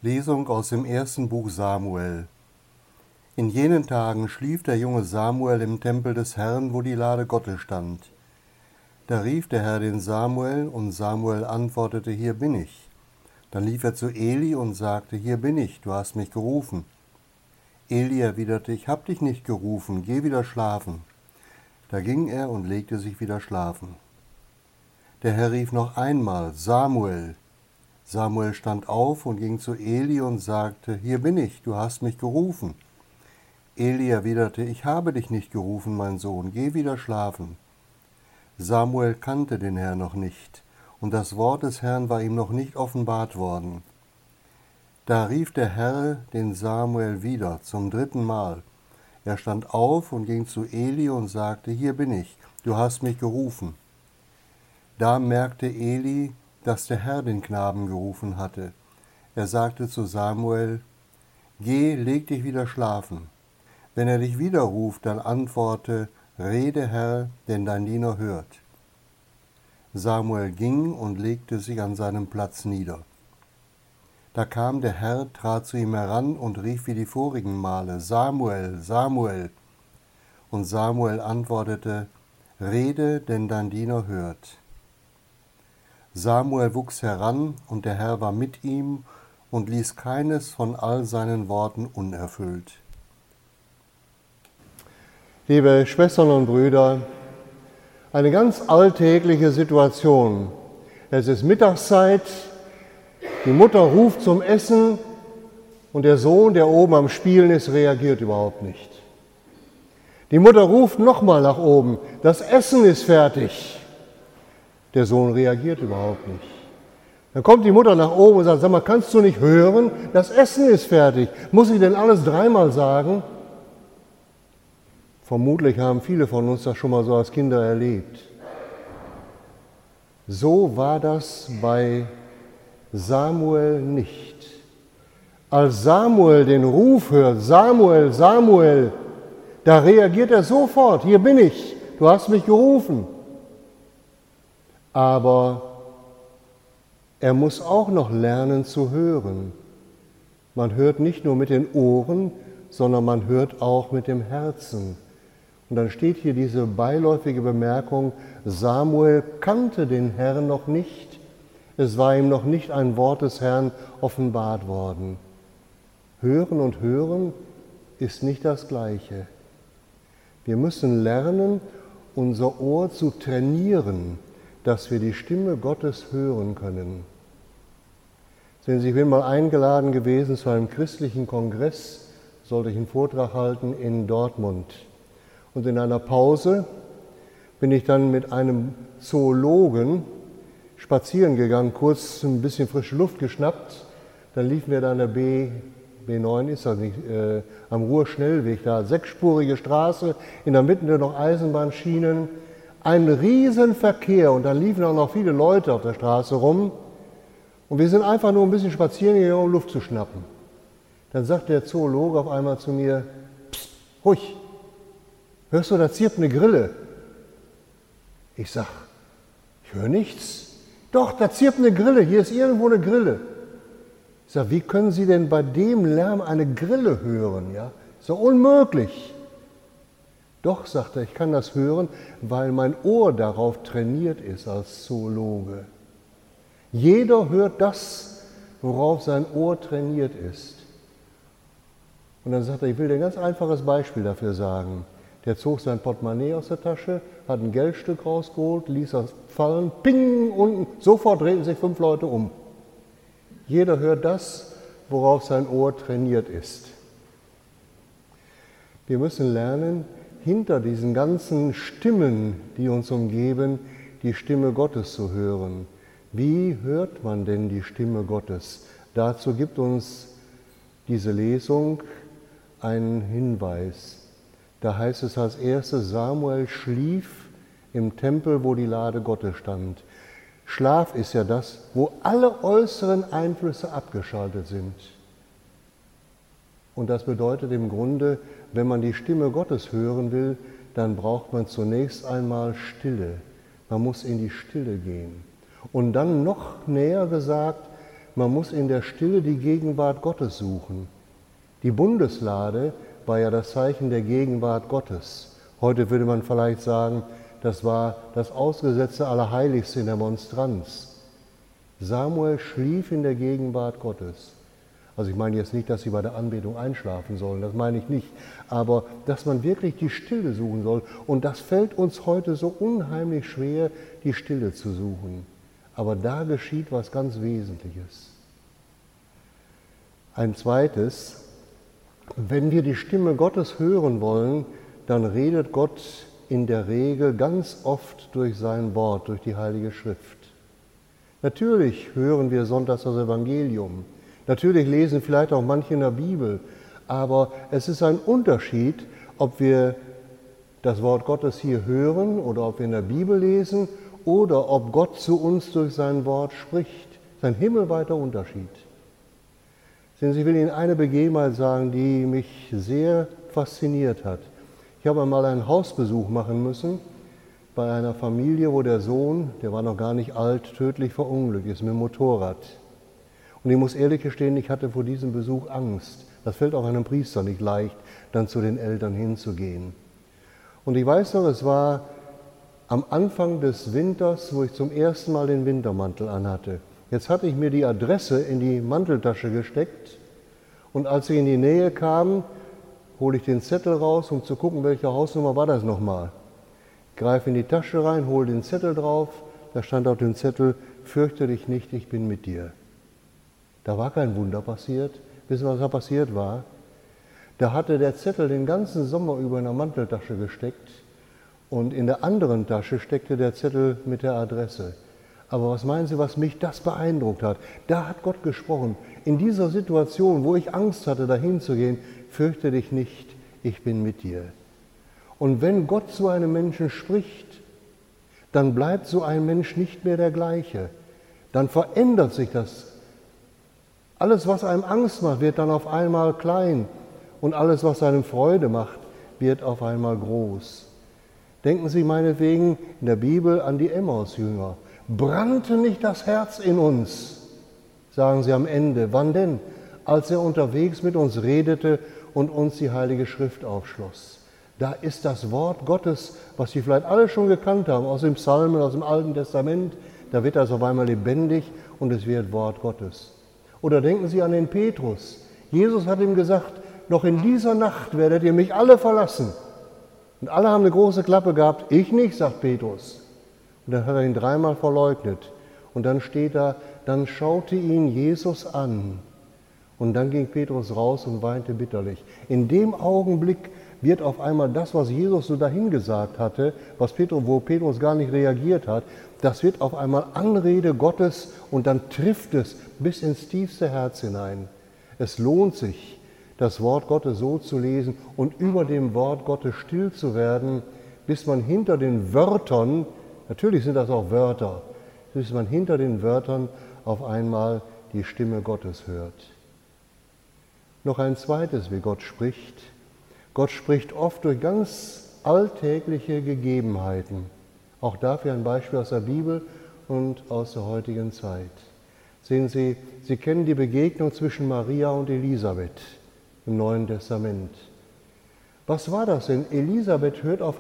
Lesung aus dem ersten Buch Samuel. In jenen Tagen schlief der junge Samuel im Tempel des Herrn, wo die Lade Gottes stand. Da rief der Herr den Samuel, und Samuel antwortete: Hier bin ich. Dann lief er zu Eli und sagte: Hier bin ich, du hast mich gerufen. Eli erwiderte: Ich hab dich nicht gerufen, geh wieder schlafen. Da ging er und legte sich wieder schlafen. Der Herr rief noch einmal: Samuel. Samuel stand auf und ging zu Eli und sagte: Hier bin ich, du hast mich gerufen. Eli erwiderte: Ich habe dich nicht gerufen, mein Sohn, geh wieder schlafen. Samuel kannte den Herrn noch nicht, und das Wort des Herrn war ihm noch nicht offenbart worden. Da rief der Herr den Samuel wieder zum 3. Mal. Er stand auf und ging zu Eli und sagte: Hier bin ich, du hast mich gerufen. Da merkte Eli, dass der Herr den Knaben gerufen hatte. Er sagte zu Samuel: Geh, leg dich wieder schlafen. Wenn er dich wieder ruft, dann antworte: Rede, Herr, denn dein Diener hört. Samuel ging und legte sich an seinem Platz nieder. Da kam der Herr, trat zu ihm heran und rief wie die vorigen Male: Samuel, Samuel. Und Samuel antwortete: Rede, denn dein Diener hört. Samuel wuchs heran, und der Herr war mit ihm und ließ keines von all seinen Worten unerfüllt. Liebe Schwestern und Brüder, eine ganz alltägliche Situation. Es ist Mittagszeit, die Mutter ruft zum Essen und der Sohn, der oben am Spielen ist, reagiert überhaupt nicht. Die Mutter ruft nochmal nach oben: Das Essen ist fertig. Der Sohn reagiert überhaupt nicht. Dann kommt die Mutter nach oben und sagt: Sag mal, kannst du nicht hören? Das Essen ist fertig. Muss ich denn alles dreimal sagen? Vermutlich haben viele von uns das schon mal so als Kinder erlebt. So war das bei Samuel nicht. Als Samuel den Ruf hört: Samuel, Samuel, da reagiert er sofort: Hier bin ich, du hast mich gerufen. Aber er muss auch noch lernen zu hören. Man hört nicht nur mit den Ohren, sondern man hört auch mit dem Herzen. Und dann steht hier diese beiläufige Bemerkung: Samuel kannte den Herrn noch nicht. Es war ihm noch nicht ein Wort des Herrn offenbart worden. Hören und hören ist nicht das Gleiche. Wir müssen lernen, unser Ohr zu trainieren, dass wir die Stimme Gottes hören können. Sehen Sie, ich bin mal eingeladen gewesen zu einem christlichen Kongress, sollte ich einen Vortrag halten in Dortmund. Und in einer Pause bin ich dann mit einem Zoologen spazieren gegangen, kurz ein bisschen frische Luft geschnappt. Dann liefen wir da an der B9, ist das nicht, am Ruhrschnellweg, da 6-spurige Straße, in der Mitte noch Eisenbahnschienen. Ein Riesenverkehr, und dann liefen auch noch viele Leute auf der Straße rum. Und wir sind einfach nur ein bisschen spazieren gegangen, um Luft zu schnappen. Dann sagt der Zoologe auf einmal zu mir: Psst, ruhig, hörst du, da zirpt eine Grille? Ich sag: Ich höre nichts. Doch, da zirpt eine Grille, hier ist irgendwo eine Grille. Ich sag: Wie können Sie denn bei dem Lärm eine Grille hören? Ja? Ist doch unmöglich. Doch, sagt er, ich kann das hören, weil mein Ohr darauf trainiert ist als Zoologe. Jeder hört das, worauf sein Ohr trainiert ist. Und dann sagt er: Ich will dir ein ganz einfaches Beispiel dafür sagen. Der zog sein Portemonnaie aus der Tasche, hat ein Geldstück rausgeholt, ließ das fallen, ping, unten, sofort drehten sich 5 Leute um. Jeder hört das, worauf sein Ohr trainiert ist. Wir müssen lernen, hinter diesen ganzen Stimmen, die uns umgeben, die Stimme Gottes zu hören. Wie hört man denn die Stimme Gottes? Dazu gibt uns diese Lesung einen Hinweis. Da heißt es als erstes: Samuel schlief im Tempel, wo die Lade Gottes stand. Schlaf ist ja das, wo alle äußeren Einflüsse abgeschaltet sind. Und das bedeutet im Grunde, wenn man die Stimme Gottes hören will, dann braucht man zunächst einmal Stille. Man muss in die Stille gehen. Und dann noch näher gesagt, man muss in der Stille die Gegenwart Gottes suchen. Die Bundeslade war ja das Zeichen der Gegenwart Gottes. Heute würde man vielleicht sagen, das war das ausgesetzte Allerheiligste in der Monstranz. Samuel schlief in der Gegenwart Gottes. Also ich meine jetzt nicht, dass sie bei der Anbetung einschlafen sollen, das meine ich nicht. Aber dass man wirklich die Stille suchen soll. Und das fällt uns heute so unheimlich schwer, die Stille zu suchen. Aber da geschieht was ganz Wesentliches. Ein zweites, wenn wir die Stimme Gottes hören wollen, dann redet Gott in der Regel ganz oft durch sein Wort, durch die Heilige Schrift. Natürlich hören wir sonntags das Evangelium. Natürlich lesen vielleicht auch manche in der Bibel, aber es ist ein Unterschied, ob wir das Wort Gottes hier hören oder ob wir in der Bibel lesen oder ob Gott zu uns durch sein Wort spricht. Das ist ein himmelweiter Unterschied. Sehen Sie, ich will Ihnen eine Begebenheit sagen, die mich sehr fasziniert hat. Ich habe einmal einen Hausbesuch machen müssen bei einer Familie, wo der Sohn, der war noch gar nicht alt, tödlich verunglückt ist mit dem Motorrad. Und ich muss ehrlich gestehen, ich hatte vor diesem Besuch Angst. Das fällt auch einem Priester nicht leicht, dann zu den Eltern hinzugehen. Und ich weiß noch, es war am Anfang des Winters, wo ich zum ersten Mal den Wintermantel anhatte. Jetzt hatte ich mir die Adresse in die Manteltasche gesteckt und als ich in die Nähe kam, hole ich den Zettel raus, um zu gucken, welche Hausnummer war das nochmal. Greife in die Tasche rein, hole den Zettel drauf, da stand auf dem Zettel, fürchte dich nicht, ich bin mit dir. Da war kein Wunder passiert. Wissen Sie, was da passiert war? Da hatte der Zettel den ganzen Sommer über in der Manteltasche gesteckt und in der anderen Tasche steckte der Zettel mit der Adresse. Aber was meinen Sie, was mich das beeindruckt hat? Da hat Gott gesprochen. In dieser Situation, wo ich Angst hatte, dahin zu gehen, fürchte dich nicht, ich bin mit dir. Und wenn Gott zu einem Menschen spricht, dann bleibt so ein Mensch nicht mehr der gleiche. Dann verändert sich das. Alles, was einem Angst macht, wird dann auf einmal klein und alles, was einem Freude macht, wird auf einmal groß. Denken Sie meinetwegen in der Bibel an die Emmaus-Jünger. Brannte nicht das Herz in uns, sagen sie am Ende. Wann denn? Als er unterwegs mit uns redete und uns die Heilige Schrift aufschloss. Da ist das Wort Gottes, was Sie vielleicht alle schon gekannt haben, aus dem Psalmen, aus dem Alten Testament, da wird das auf einmal lebendig und es wird Wort Gottes. Oder denken Sie an den Petrus. Jesus hat ihm gesagt, noch in dieser Nacht werdet ihr mich alle verlassen. Und alle haben eine große Klappe gehabt, ich nicht, sagt Petrus. Und dann hat er ihn dreimal verleugnet. Und dann steht da, dann schaute ihn Jesus an. Und dann ging Petrus raus und weinte bitterlich. In dem Augenblick wird auf einmal das, was Jesus so dahingesagt hatte, wo Petrus gar nicht reagiert hat, das wird auf einmal Anrede Gottes und dann trifft es bis ins tiefste Herz hinein. Es lohnt sich, das Wort Gottes so zu lesen und über dem Wort Gottes still zu werden, bis man hinter den Wörtern, natürlich sind das auch Wörter, bis man hinter den Wörtern auf einmal die Stimme Gottes hört. Noch ein zweites, wie Gott spricht. Gott spricht oft durch ganz alltägliche Gegebenheiten. Auch dafür ein Beispiel aus der Bibel und aus der heutigen Zeit. Sehen Sie, Sie kennen die Begegnung zwischen Maria und Elisabeth im Neuen Testament. Was war das denn? Elisabeth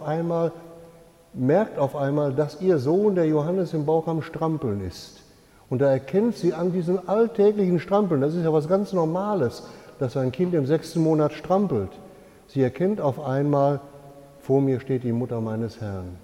merkt auf einmal, dass ihr Sohn, der Johannes, im Bauch am Strampeln ist. Und da erkennt sie an diesem alltäglichen Strampeln, das ist ja was ganz Normales, dass ein Kind im 6. Monat strampelt. Sie erkennt auf einmal, vor mir steht die Mutter meines Herrn.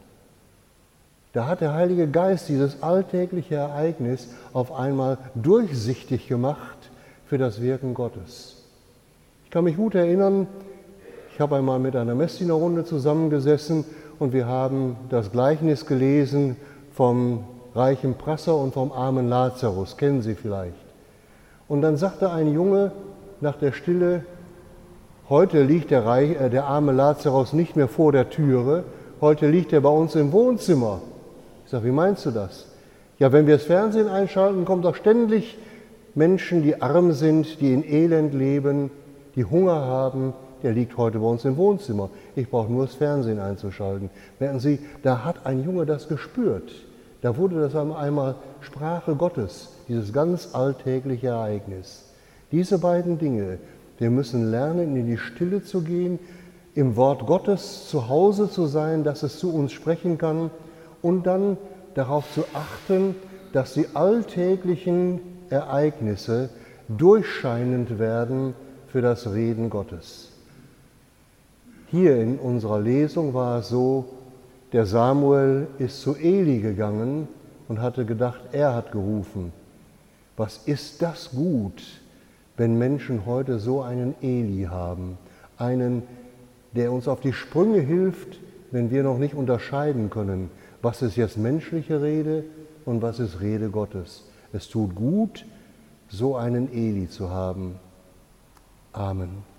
Da hat der Heilige Geist dieses alltägliche Ereignis auf einmal durchsichtig gemacht für das Wirken Gottes. Ich kann mich gut erinnern, ich habe einmal mit einer Messdienerrunde zusammengesessen und wir haben das Gleichnis gelesen vom reichen Prasser und vom armen Lazarus, kennen Sie vielleicht. Und dann sagte ein Junge nach der Stille, heute liegt der arme Lazarus nicht mehr vor der Türe, heute liegt er bei uns im Wohnzimmer. Ich sage, wie meinst du das? Ja, wenn wir das Fernsehen einschalten, kommen doch ständig Menschen, die arm sind, die in Elend leben, die Hunger haben, der liegt heute bei uns im Wohnzimmer. Ich brauche nur das Fernsehen einzuschalten. Merken Sie, da hat ein Junge das gespürt. Da wurde das einmal Sprache Gottes, dieses ganz alltägliche Ereignis. Diese beiden Dinge, wir müssen lernen, in die Stille zu gehen, im Wort Gottes zu Hause zu sein, dass es zu uns sprechen kann und dann darauf zu achten, dass die alltäglichen Ereignisse durchscheinend werden für das Reden Gottes. Hier in unserer Lesung war es so, der Samuel ist zu Eli gegangen und hatte gedacht, er hat gerufen. Was ist das gut, wenn Menschen heute so einen Eli haben, einen, der uns auf die Sprünge hilft, wenn wir noch nicht unterscheiden können, was ist jetzt menschliche Rede und was ist Rede Gottes. Es tut gut, so einen Eli zu haben. Amen.